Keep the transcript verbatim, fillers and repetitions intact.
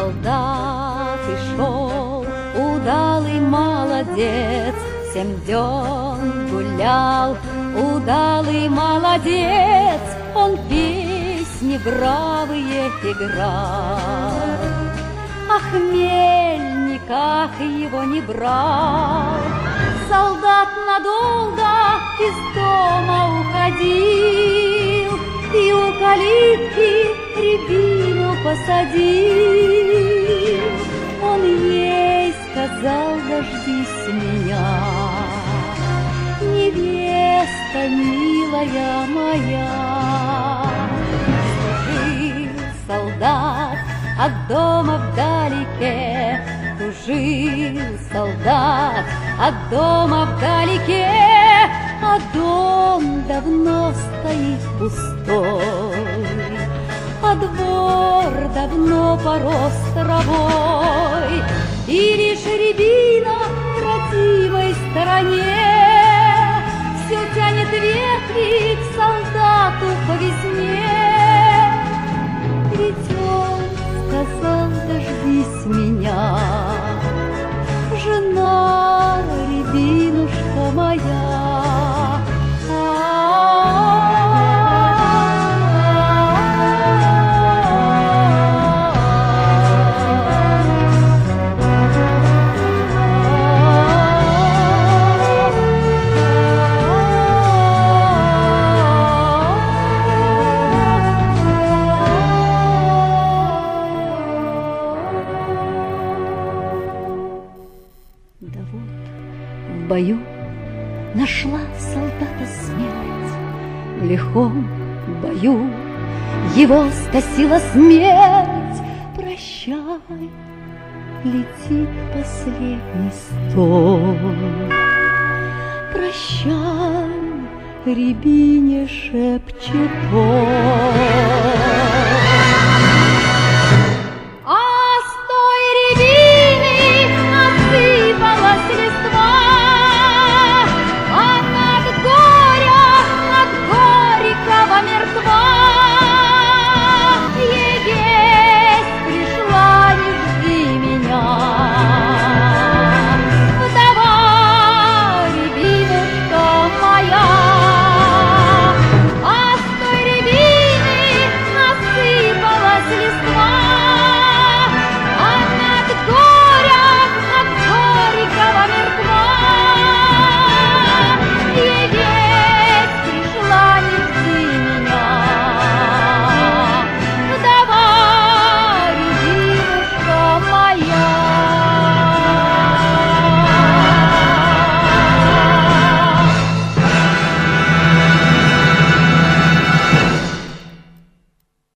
солдат и шел, удалый молодец, семь дён гулял, удалый молодец, он песни бравые играл. Ах, мельник, ах, его не брал, солдат надолго из дома уходил и у калитки рябину посадил. Он ей сказал: дождись меня, невеста милая моя. Служил солдат от дома вдалеке, служил солдат от дома вдалеке, а дом давно стоит пустой, а двор давно порос травой, и лишь рябина в красивой стороне все тянет ветви к солдату по весне. Ведь он сказал: дождись меня, жена, рябинушка моя. В бою нашла солдата смерть, в лихом бою его скосила смерть. Прощай, летит последний стон, прощай, рябине шепчет он.